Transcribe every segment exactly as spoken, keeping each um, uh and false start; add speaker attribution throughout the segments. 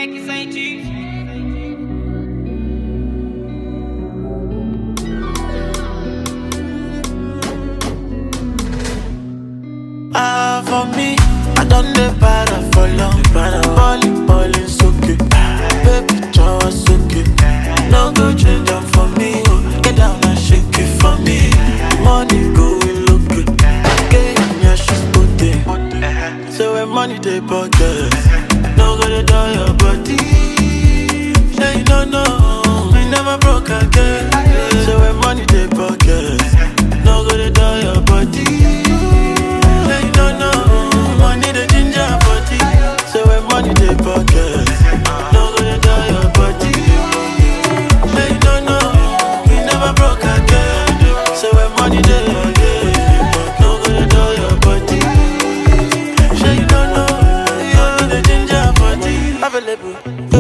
Speaker 1: Frankie Saint Chief.
Speaker 2: Ah, for me, I done the para for long. Ballin', ballin', so okay. Baby, Jawa, so okay. No go change them for me. Oh. Get down and shake it for me. Money going look good. Get in your shoes, put it. So when money they pocket, no go to do your body. Say no, no, we never broke again. So when money they pocket, no go to do your body. No, no, money the ginger body. So when money they pocket, no gonna die your body. Hey, no, no, we never broke again. So when money they pocket, no gonna die your body. Say no, no, you the ginger body. Available.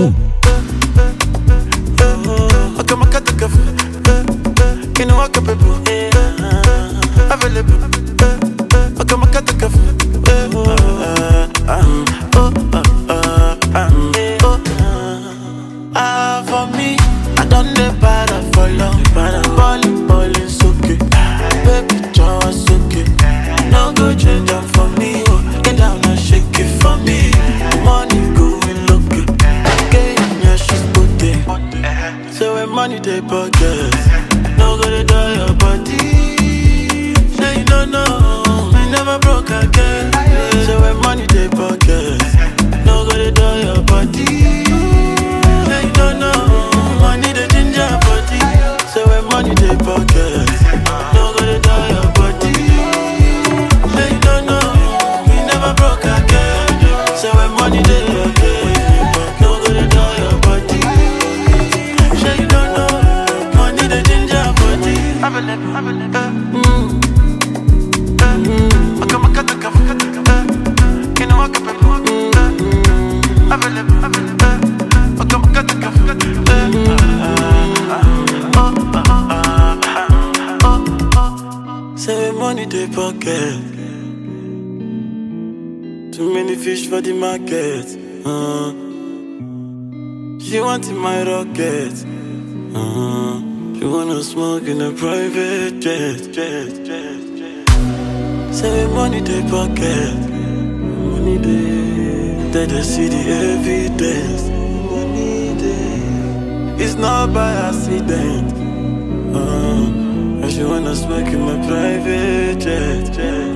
Speaker 2: Okay, my cat the cafe. You know what can people? Available. Okay, my cat the cafe. Ah, for me, I done the para for long. Ballin', ballin', so okay. Baby, just okay. No go change them for me. Oh. Get down and shake it for me. Money going look good. Get in your shoes, put it. So when money they pocket, no go to do your body. Say no, no, we never broke again. So when money they pocket, no go to do your body. Say no, no, money the ginger body. So when money they pocket, no go to do your body. Say no, no, we never broke again. So when money they pocket, no go to do your body. Say no, no, money the ginger body. Available, available. Mm. Mm. Okay, my cat the cafe. You know what can people? Available, available. Okay, my cat the cafe. Say money they pocket. Too many fish for the market. Uh, she wanted my rocket. Uh, she wanna smoke in a private jet, jet, jet, jet. Say money they pocket. Money they, they they see the evidence. Money they, it's not by accident. Uh, and she wanna smoke in my private jet, jet.